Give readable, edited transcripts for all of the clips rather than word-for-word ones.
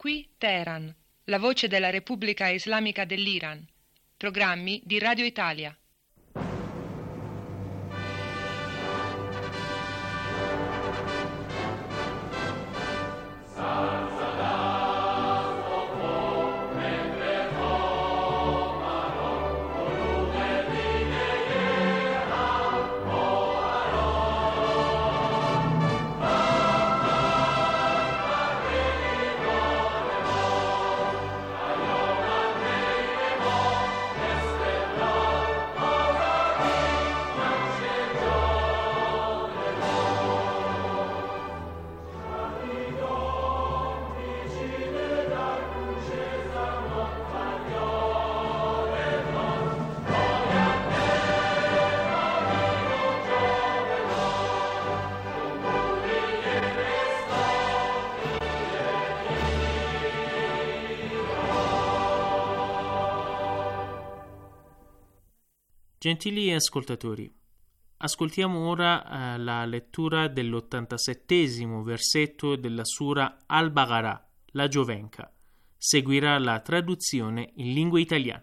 Qui Teheran, la voce della Repubblica Islamica dell'Iran. Programmi di Radio Italia. Gentili ascoltatori, ascoltiamo ora la lettura dell'87° versetto della Sura Al-Baqarah, la Giovenca. Seguirà la traduzione in lingua italiana.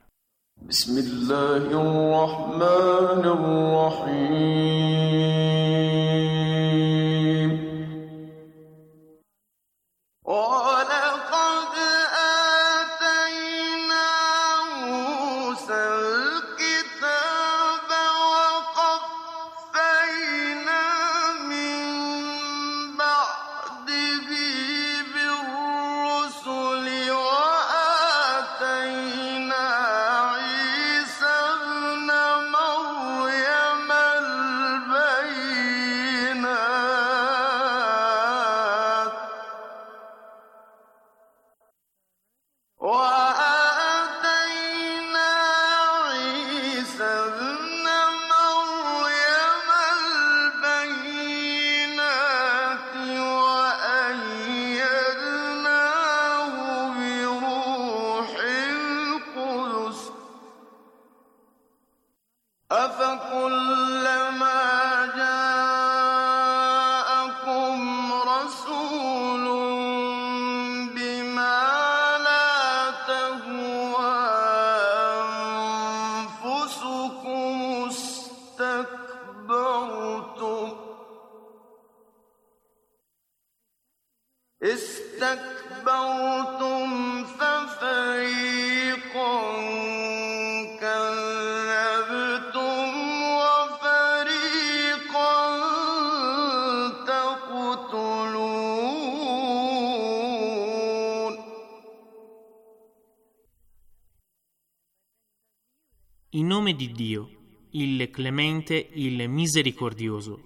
استكبرتم ففريقا كذبتم وفريقا تقتلون. In nome di Dio, il Clemente, il Misericordioso.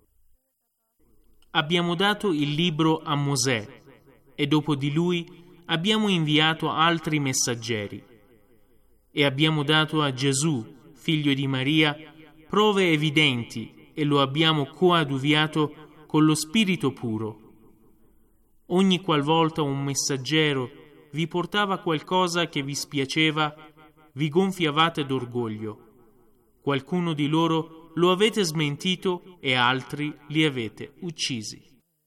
Abbiamo dato il libro a Mosè e dopo di lui abbiamo inviato altri messaggeri e abbiamo dato a Gesù, figlio di Maria, prove evidenti e lo abbiamo coadiuviato con lo Spirito puro. Ogni qualvolta un messaggero vi portava qualcosa che vi spiaceva, vi gonfiavate d'orgoglio. Qualcuno di loro lo avete smentito e altri li avete uccisi.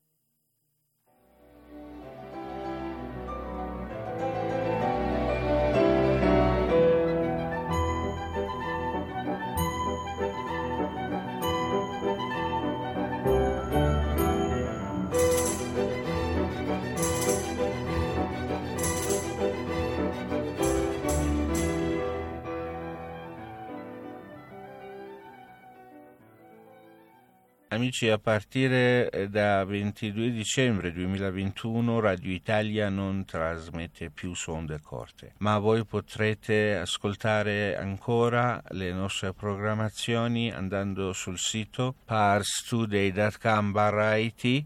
Amici, a partire da 22 dicembre 2021 Radio Italia non trasmette più su onde corte, ma voi potrete ascoltare ancora le nostre programmazioni andando sul sito parstoday.com/it.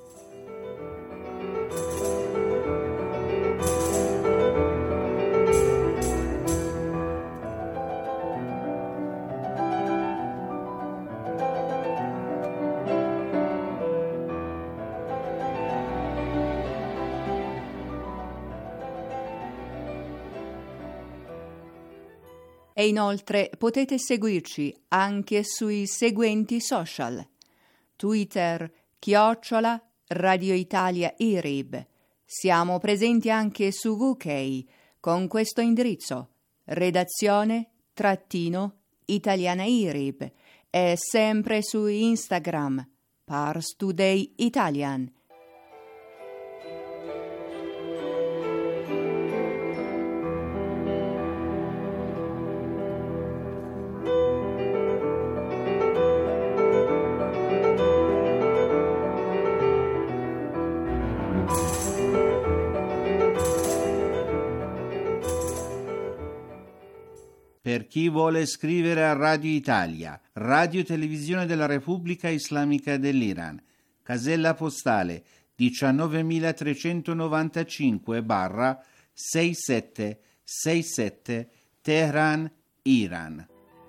E inoltre potete seguirci anche sui seguenti social: Twitter @ Radio Italia IRIB, Siamo presenti anche su VK con questo indirizzo: redazione-italianairib, e sempre su Instagram Pars Today Italian. Per chi vuole scrivere a Radio Italia, Radio Televisione della Repubblica Islamica dell'Iran, casella postale 19.395/6767 Teheran, Iran.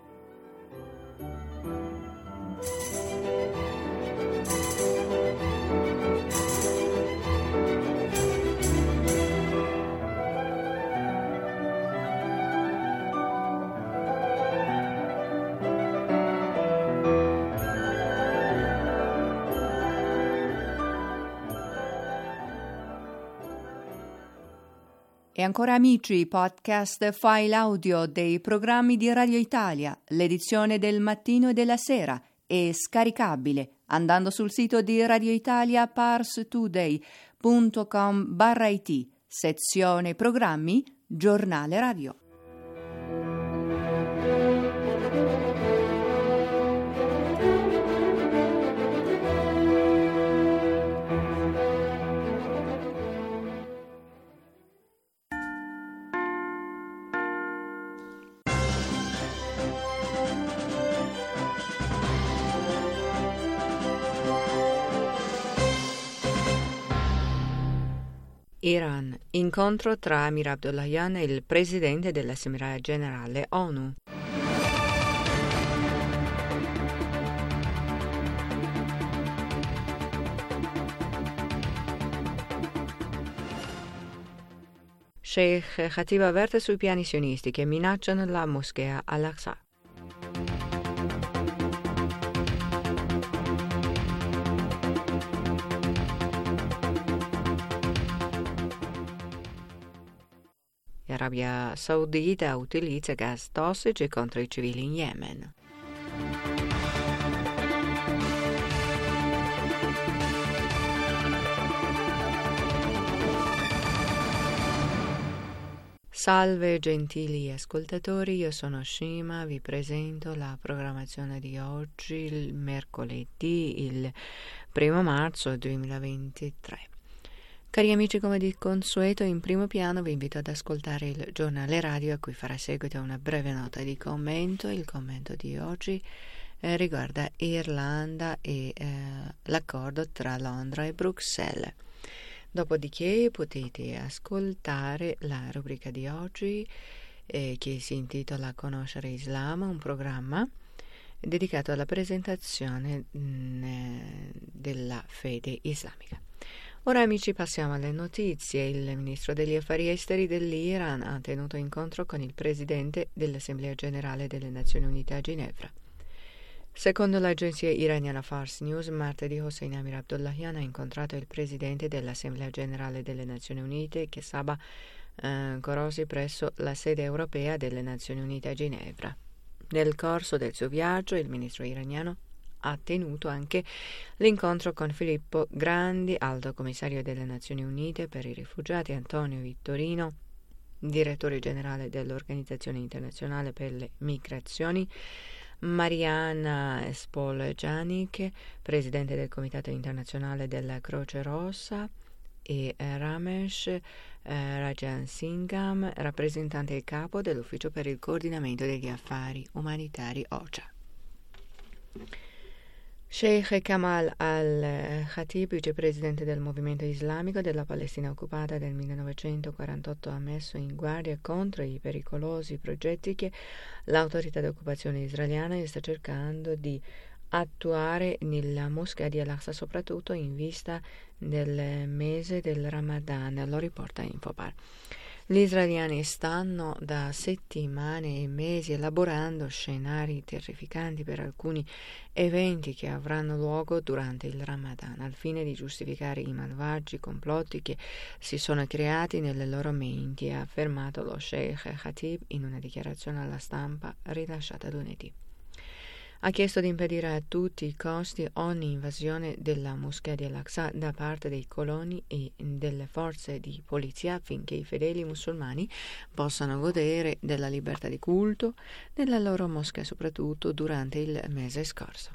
E ancora amici, podcast file audio dei programmi di Radio Italia, l'edizione del mattino e della sera, è scaricabile andando sul sito di Radio Italia parstoday.com/it, sezione programmi, giornale radio. Iran. Incontro tra Amir Abdollahian e il presidente dell'Assemblea Generale ONU. Sheikh Khatib avverte sui piani sionisti che minacciano la moschea Al-Aqsa. Arabia Saudita utilizza gas tossici contro i civili in Yemen. Salve gentili ascoltatori, io sono Shima, vi presento la programmazione di oggi, il mercoledì, il 1 marzo 2023. Cari amici, come di consueto, in primo piano vi invito ad ascoltare il giornale radio a cui farà seguito una breve nota di commento. Il commento di oggi riguarda Irlanda e l'accordo tra Londra e Bruxelles. Dopodiché potete ascoltare la rubrica di oggi che si intitola Conoscere Islam, un programma dedicato alla presentazione della fede islamica. Ora amici, passiamo alle notizie. Il ministro degli affari esteri dell'Iran ha tenuto incontro con il presidente dell'Assemblea Generale delle Nazioni Unite a Ginevra. Secondo l'agenzia iraniana Fars News, martedì Hossein Amir Abdollahian ha incontrato il presidente dell'Assemblea Generale delle Nazioni Unite, Kesaba Korosi, presso la sede europea delle Nazioni Unite a Ginevra. Nel corso del suo viaggio, il ministro iraniano ha tenuto anche l'incontro con Filippo Grandi, alto commissario delle Nazioni Unite per i rifugiati, Antonio Vittorino, direttore generale dell'Organizzazione Internazionale per le Migrazioni, Mariana Spoljanik, presidente del Comitato Internazionale della Croce Rossa, e Ramesh Rajan Singham, rappresentante e capo dell'Ufficio per il coordinamento degli affari umanitari OCHA. Sheikh Kamal al-Khatib, vicepresidente del movimento islamico della Palestina occupata del 1948, ha messo in guardia contro i pericolosi progetti che l'autorità di occupazione israeliana sta cercando di attuare nella moschea di Al-Aqsa, soprattutto in vista del mese del Ramadan, lo riporta Infopar. Gli israeliani stanno da settimane e mesi elaborando scenari terrificanti per alcuni eventi che avranno luogo durante il Ramadan, al fine di giustificare i malvagi complotti che si sono creati nelle loro menti, ha affermato lo Sheikh Khatib in una dichiarazione alla stampa rilasciata lunedì. Ha chiesto di impedire a tutti i costi ogni invasione della moschea di Al-Aqsa da parte dei coloni e delle forze di polizia affinché i fedeli musulmani possano godere della libertà di culto nella loro moschea, soprattutto durante il mese scorso.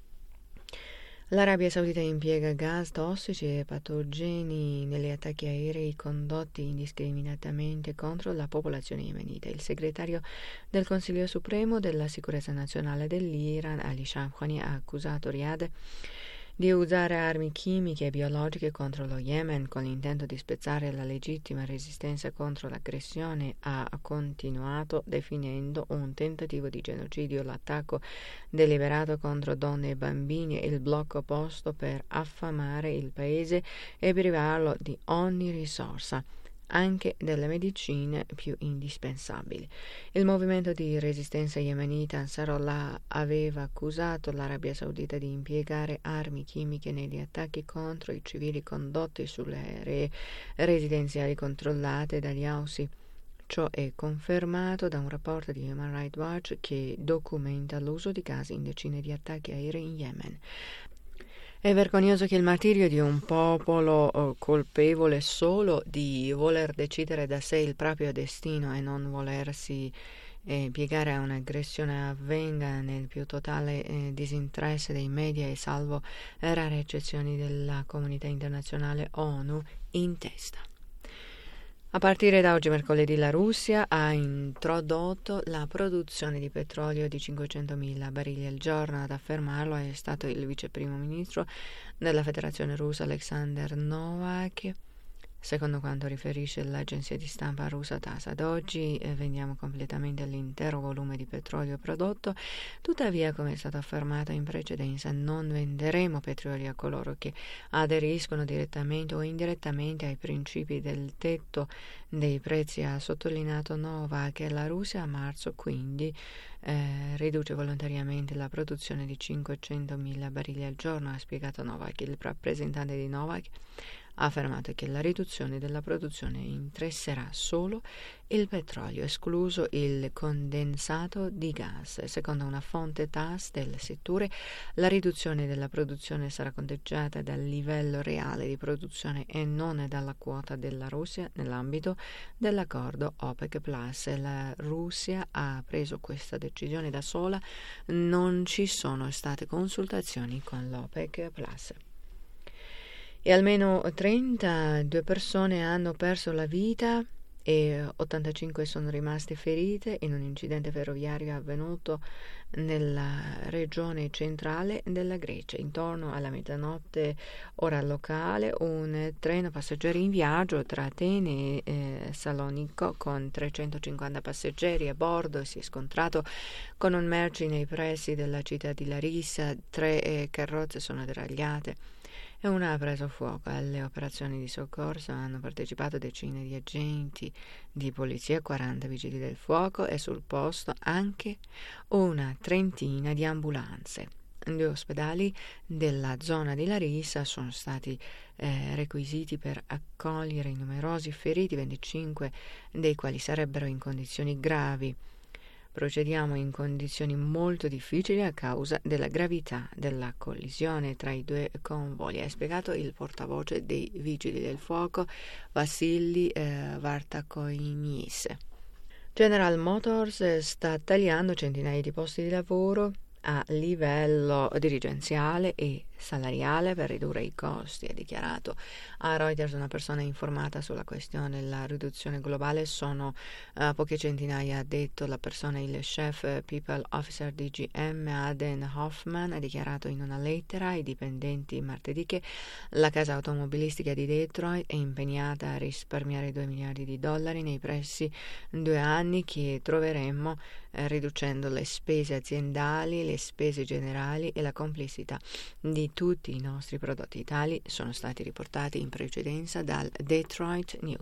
L'Arabia Saudita impiega gas tossici e patogeni negli attacchi aerei condotti indiscriminatamente contro la popolazione yemenita. Il segretario del Consiglio Supremo della Sicurezza Nazionale dell'Iran, Ali Shamkhani, ha accusato Riyadh di usare armi chimiche e biologiche contro lo Yemen con l'intento di spezzare la legittima resistenza contro l'aggressione. Ha continuato definendo un tentativo di genocidio l'attacco deliberato contro donne e bambini e il blocco posto per affamare il paese e privarlo di ogni risorsa, anche delle medicine più indispensabili. Il movimento di resistenza yemenita Ansarallah aveva accusato l'Arabia Saudita di impiegare armi chimiche negli attacchi contro i civili condotti sulle aree residenziali controllate dagli Houthi. Ciò è confermato da un rapporto di Human Rights Watch che documenta l'uso di gas in decine di attacchi aerei in Yemen. È vergognoso che il martirio di un popolo colpevole solo di voler decidere da sé il proprio destino e non volersi piegare a un'aggressione avvenga nel più totale disinteresse dei media e salvo rare eccezioni della comunità internazionale ONU in testa. A partire da oggi, mercoledì, la Russia ha introdotto la produzione di petrolio di 500.000 barili al giorno. Ad affermarlo è stato il vice primo ministro della Federazione Russa Alexander Novak, secondo quanto riferisce l'agenzia di stampa russa TASS. Ad oggi vendiamo completamente l'intero volume di petrolio prodotto, tuttavia, come è stato affermato in precedenza, non venderemo petrolio a coloro che aderiscono direttamente o indirettamente ai principi del tetto dei prezzi. Ha sottolineato Novak che la Russia a marzo quindi riduce volontariamente la produzione di 500.000 barili al giorno, ha spiegato Novak. Il rappresentante di Novak ha affermato che la riduzione della produzione interesserà solo il petrolio, escluso il condensato di gas. Secondo una fonte TASS del settore, la riduzione della produzione sarà conteggiata dal livello reale di produzione e non dalla quota della Russia nell'ambito dell'accordo OPEC+. La Russia ha preso questa decisione da sola, non ci sono state consultazioni con l'OPEC+. E almeno 32 persone hanno perso la vita e 85 sono rimaste ferite in un incidente ferroviario avvenuto nella regione centrale della Grecia. Intorno alla mezzanotte ora locale, un treno passeggeri in viaggio tra Atene e Salonicco con 350 passeggeri a bordo si è scontrato con un merci nei pressi della città di Larissa. 3 carrozze sono deragliate e una ha preso fuoco. Alle operazioni di soccorso hanno partecipato decine di agenti di polizia, 40 vigili del fuoco e sul posto anche una trentina di ambulanze. 2 ospedali della zona di Larissa sono stati requisiti per accogliere i numerosi feriti, 25 dei quali sarebbero in condizioni gravi. Procediamo in condizioni molto difficili a causa della gravità della collisione tra i 2 convogli, ha spiegato il portavoce dei vigili del fuoco Vassili Vartakoimis. General Motors sta tagliando centinaia di posti di lavoro a livello dirigenziale e salariale per ridurre i costi, ha dichiarato a Reuters una persona informata sulla questione. La riduzione globale sono poche centinaia, ha detto la persona. Il chef people officer di GM Aden Hoffman ha dichiarato in una lettera ai dipendenti martedì che la casa automobilistica di Detroit è impegnata a risparmiare $2 miliardi nei pressi 2 anni che troveremmo riducendo le spese aziendali, le spese generali e la complessità di tutti i nostri prodotti. Tali sono stati riportati in precedenza dal Detroit News.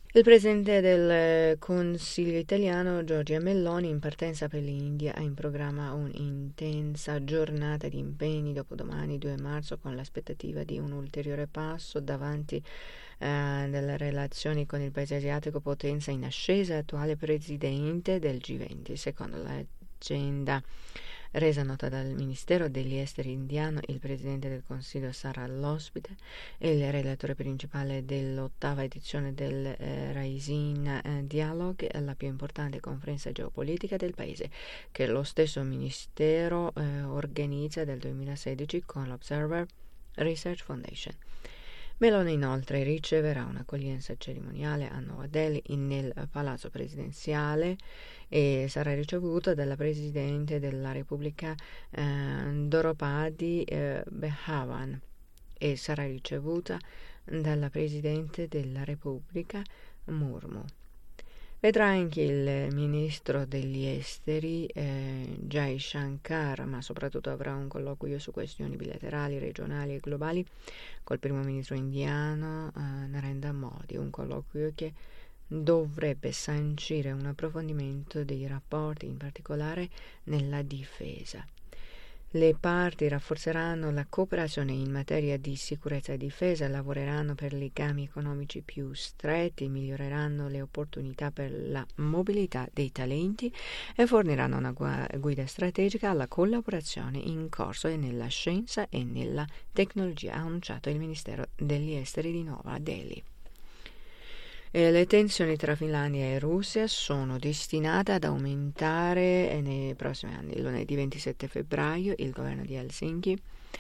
Il presidente del Consiglio italiano, Giorgia Meloni, in partenza per l'India, ha in programma un'intensa giornata di impegni dopodomani, 2 marzo, con l'aspettativa di un ulteriore passo davanti delle relazioni con il paese asiatico, potenza in ascesa e attuale presidente del G20. Secondo l'agenda resa nota dal Ministero degli Esteri indiano, il presidente del Consiglio sarà l'ospite e il relatore principale dell'8ª edizione del Rising Dialogue, la più importante conferenza geopolitica del paese, che lo stesso Ministero organizza dal 2016 con l'Observer Research Foundation. Meloni inoltre riceverà un'accoglienza cerimoniale a Nuova Delhi nel Palazzo Presidenziale e sarà ricevuta dalla Presidente della Repubblica Draupadi Berhavan e sarà ricevuta dalla Presidente della Repubblica Murmu. Vedrà anche il ministro degli esteri Jai Shankar, ma soprattutto avrà un colloquio su questioni bilaterali, regionali e globali col primo ministro indiano Narendra Modi, un colloquio che dovrebbe sancire un approfondimento dei rapporti, in particolare nella difesa. Le parti rafforzeranno la cooperazione in materia di sicurezza e difesa, lavoreranno per legami economici più stretti, miglioreranno le opportunità per la mobilità dei talenti e forniranno una guida strategica alla collaborazione in corso e nella scienza e nella tecnologia, ha annunciato il Ministero degli Esteri di Nuova Delhi. Le tensioni tra Finlandia e Russia sono destinate ad aumentare nei prossimi anni. Lunedì 27 febbraio il governo di Helsinki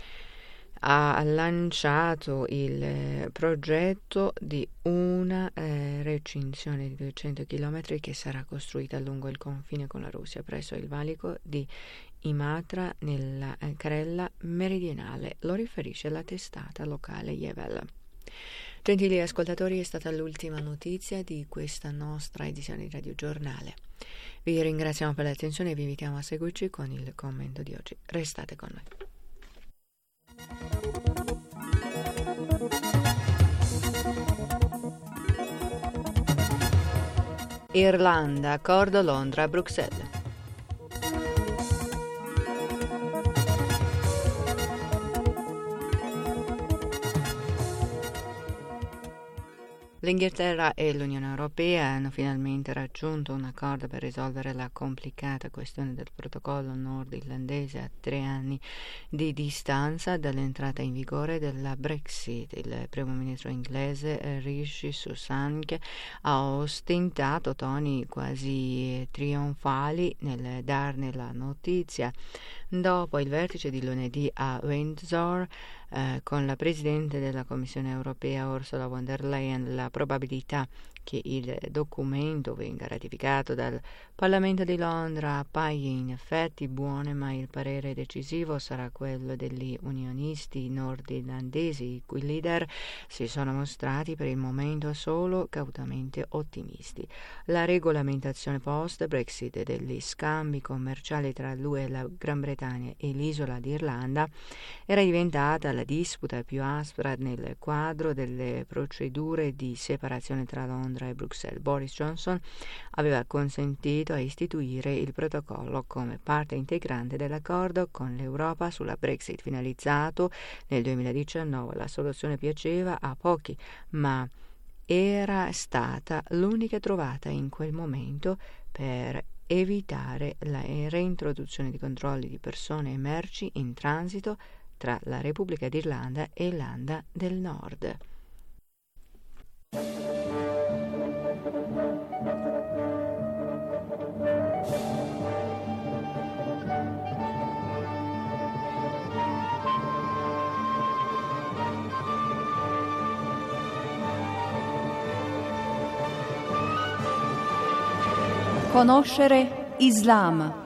ha lanciato il progetto di una recinzione di 200 km che sarà costruita lungo il confine con la Russia presso il valico di Imatra nella Karela meridionale, lo riferisce la testata locale Yevel. Gentili ascoltatori, è stata l'ultima notizia di questa nostra edizione di Radio Giornale. Vi ringraziamo per l'attenzione e vi invitiamo a seguirci con il commento di oggi. Restate con noi. Irlanda, accordo Londra-Bruxelles. L'Inghilterra e l'Unione Europea hanno finalmente raggiunto un accordo per risolvere la complicata questione del protocollo nord-irlandese a 3 anni di distanza dall'entrata in vigore della Brexit. Il primo ministro inglese Rishi Sunak ha ostentato toni quasi trionfali nel darne la notizia dopo il vertice di lunedì a Windsor con la Presidente della Commissione europea Ursula von der Leyen. La probabilità che il documento venga ratificato dal Parlamento di Londra appaia in effetti buone, ma il parere decisivo sarà quello degli unionisti nordirlandesi, i cui leader si sono mostrati per il momento solo cautamente ottimisti. La regolamentazione post-Brexit degli scambi commerciali tra l'UE e la Gran Bretagna e l'isola d'Irlanda era diventata la disputa più aspra nel quadro delle procedure di separazione tra Londra e Bruxelles. Boris Johnson aveva consentito a istituire il protocollo come parte integrante dell'accordo con l'Europa sulla Brexit finalizzato nel 2019. La soluzione piaceva a pochi, ma era stata l'unica trovata in quel momento per evitare la reintroduzione di controlli di persone e merci in transito tra la Repubblica d'Irlanda e Irlanda del Nord. Conoscere Islam.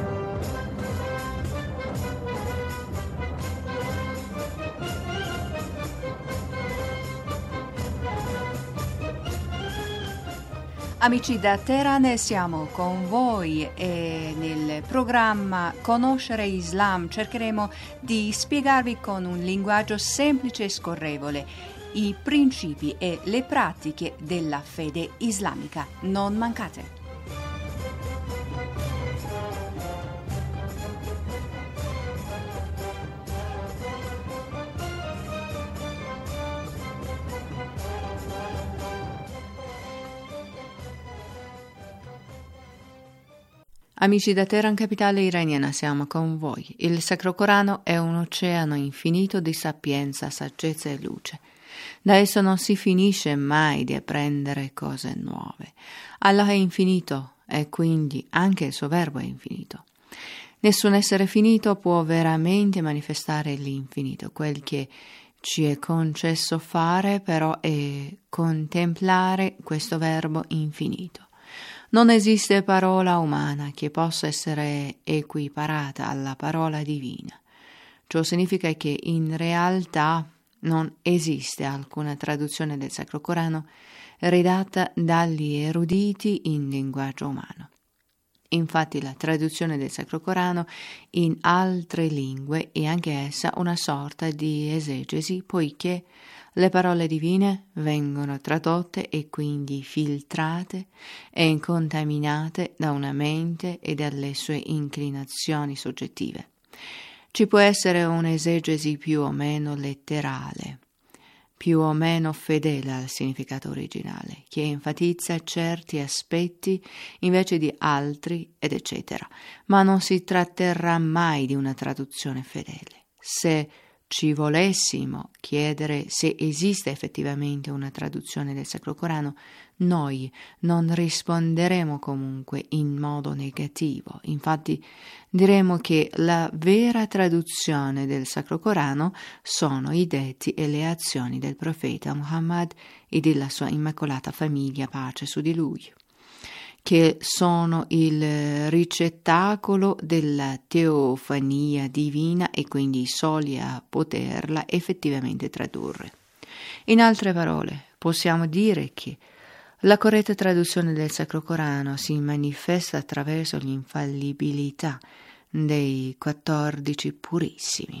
Amici da Teheran, siamo con voi e nel programma Conoscere Islam cercheremo di spiegarvi con un linguaggio semplice e scorrevole i principi e le pratiche della fede islamica. Non mancate! Amici da Teheran, capitale iraniana, siamo con voi. Il Sacro Corano è un oceano infinito di sapienza, saggezza e luce. Da esso non si finisce mai di apprendere cose nuove. Allah è infinito e quindi anche il suo verbo è infinito. Nessun essere finito può veramente manifestare l'infinito. Quel che ci è concesso fare però è contemplare questo verbo infinito. Non esiste parola umana che possa essere equiparata alla parola divina. Ciò significa che in realtà non esiste alcuna traduzione del Sacro Corano redatta dagli eruditi in linguaggio umano. Infatti la traduzione del Sacro Corano in altre lingue è anche essa una sorta di esegesi, poiché le parole divine vengono tradotte e quindi filtrate e incontaminate da una mente e dalle sue inclinazioni soggettive. Ci può essere un'esegesi più o meno letterale, più o meno fedele al significato originale, che enfatizza certi aspetti invece di altri, ed eccetera. Ma non si tratterrà mai di una traduzione fedele. Se ci volessimo chiedere se esiste effettivamente una traduzione del Sacro Corano, noi non risponderemo comunque in modo negativo. Infatti diremo che la vera traduzione del Sacro Corano sono i detti e le azioni del profeta Muhammad e della sua immacolata famiglia, pace su di lui, che sono il ricettacolo della teofania divina e quindi soli a poterla effettivamente tradurre. In altre parole, possiamo dire che la corretta traduzione del Sacro Corano si manifesta attraverso l'infallibilità dei 14 purissimi.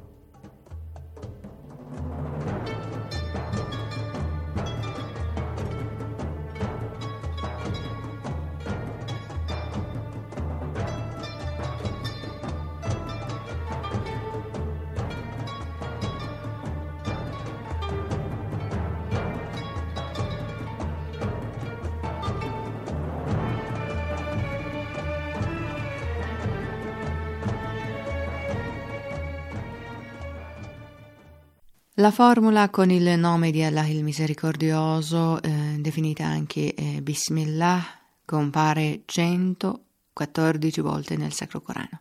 La formula con il nome di Allah il Misericordioso, definita anche Bismillah, compare 114 volte nel Sacro Corano.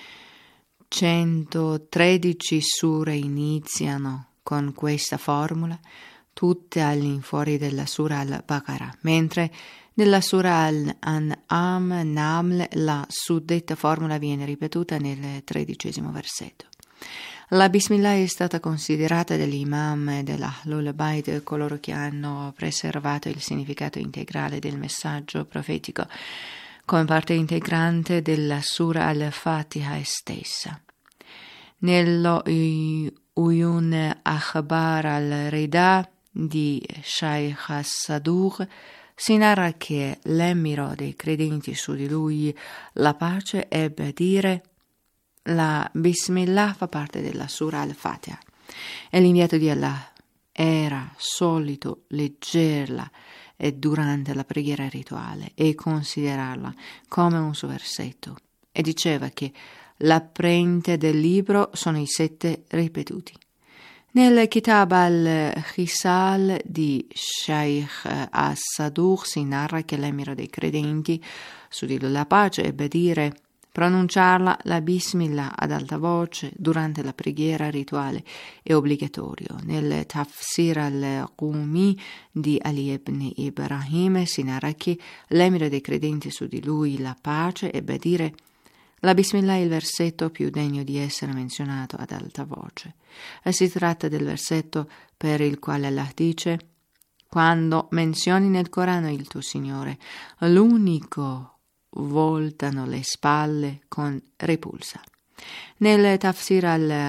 113 sure iniziano con questa formula, tutte all'infuori della Sura al-Baqarah, mentre nella Sura al-An'am Naml la suddetta formula viene ripetuta nel 13° versetto. La Bismillah è stata considerata dagli imam e dell'Ahlul Bayt, coloro che hanno preservato il significato integrale del messaggio profetico, come parte integrante della Sura al-Fatiha stessa. Nello Uyun Akhbar al-Rida di Shaykh as-Saduq si narra che l'emiro dei credenti su di lui, la pace, ebbe a dire: la Bismillah fa parte della Sura al-Fatiha e l'inviato di Allah era solito leggerla durante la preghiera rituale e considerarla come un suo versetto, e diceva che l'apprente del libro sono i 7 ripetuti. Nel Kitab al-Khisal di Shaykh as-Saduq si narra che l'emiro dei credenti su di lui, la pace, ebbe a dire: pronunciarla la Bismillah ad alta voce durante la preghiera rituale è obbligatorio. Nel Tafsir al-Qumi di Ali ibn Ibrahim si narra che l'emiro dei credenti su di lui, la pace, ebbe a dire: la Bismillah è il versetto più degno di essere menzionato ad alta voce. E si tratta del versetto per il quale Allah dice: quando menzioni nel Corano il tuo Signore, l'unico voltano le spalle con repulsa. Nel Tafsir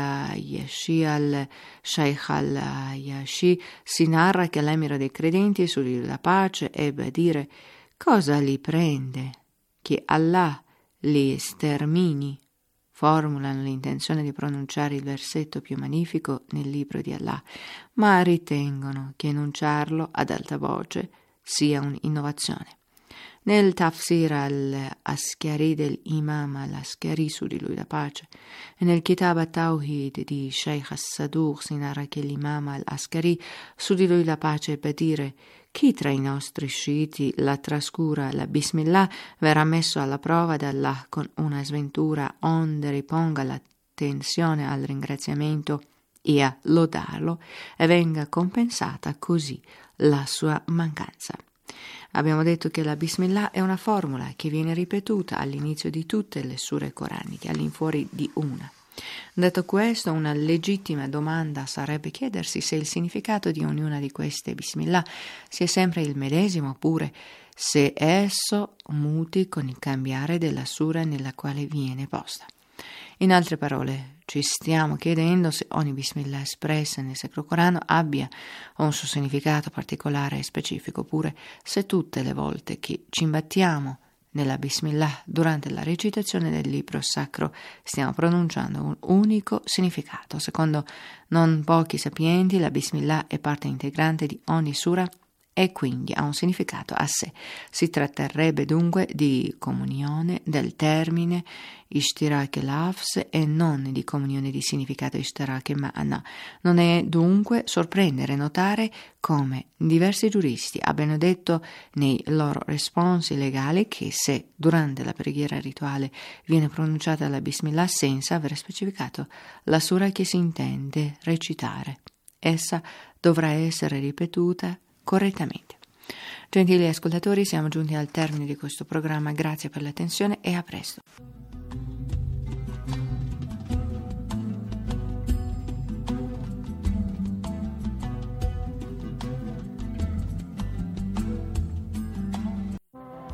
al-Yashi al-Shaykh al-Yashi si narra che l'emiro dei credenti, su di lui la pace, ebbe a dire: cosa li prende che Allah li stermini? Formulano l'intenzione di pronunciare il versetto più magnifico nel libro di Allah, ma ritengono che enunciarlo ad alta voce sia un'innovazione. Nel Tafsir al-Askari dell'Imam al-Askari, su di lui la pace, e nel Kitab al-Tawhid di Sheikh al-Saduq si narra che l'Imam al-Askari, su di lui la pace, ebbe a dire: chi tra i nostri sciiti la trascura la Bismillah verrà messo alla prova da Allah con una sventura, onde riponga l'attenzione al ringraziamento e a lodarlo, e venga compensata così la sua mancanza. Abbiamo detto che la Bismillah è una formula che viene ripetuta all'inizio di tutte le sure coraniche, all'infuori di una. Detto questo, una legittima domanda sarebbe chiedersi se il significato di ognuna di queste Bismillah sia sempre il medesimo, oppure se esso muti con il cambiare della sura nella quale viene posta. In altre parole, ci stiamo chiedendo se ogni Bismillah espressa nel Sacro Corano abbia un suo significato particolare e specifico, oppure se tutte le volte che ci imbattiamo nella Bismillah durante la recitazione del libro sacro stiamo pronunciando un unico significato. Secondo non pochi sapienti, la Bismillah è parte integrante di ogni sura e quindi ha un significato a sé. Si tratterebbe dunque di comunione del termine ishtirak lafz e non di comunione di significato ishtirak ma'na. Non è dunque sorprendere notare come diversi giuristi abbiano detto nei loro responsi legali che se durante la preghiera rituale viene pronunciata la Bismillah senza aver specificato la sura che si intende recitare, essa dovrà essere ripetuta correttamente. Gentili ascoltatori, siamo giunti al termine di questo programma. Grazie per l'attenzione e a presto.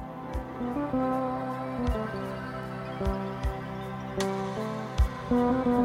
Thank you.